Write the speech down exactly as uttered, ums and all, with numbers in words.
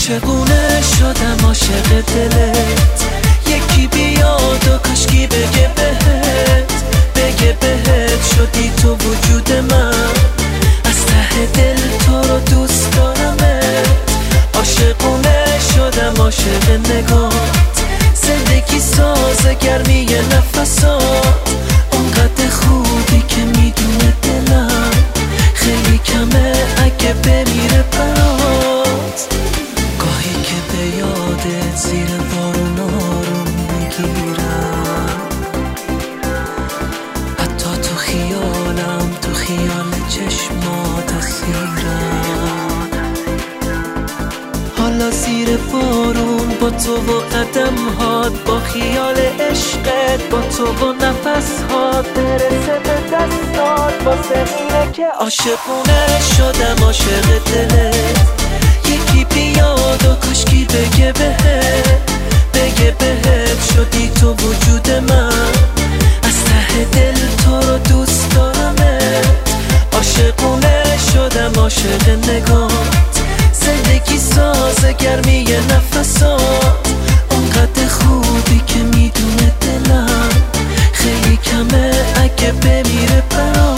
عاشقونه شدم عاشق دلت، یکی بیاد و کاشکی بگه بهت، بگه بهت شدی تو وجود من، از ته دل تو رو دوست دارمت. عاشقونه شدم عاشق نگات، زندگی ساز گرمی نفسات، اونقدر خوبی که میدونه دلم خیلی کمه اگه بمیره برات. گاهی که به یادت زیر بارون آروم میگیرم، حتی تو خیالم، تو خیال چشمات اسیرم. حالا زیر بارون با تو و قدم هات، با خیال عشقت، با تو و نفس هات، برسه به دستات. واسه اینه که عاشقونه شدم عاشق دلت، یکی بیاد و کاشکی بگه بهت، بگه بهت شدی تو وجود من، از ته دل تو رو دوست دارمت. عاشقونه شدم عاشق نگات، زندگی ساز گرمی نفسات، اونقدر خوبی که میدونه دلم خیلی کمه اگه بمیره برات.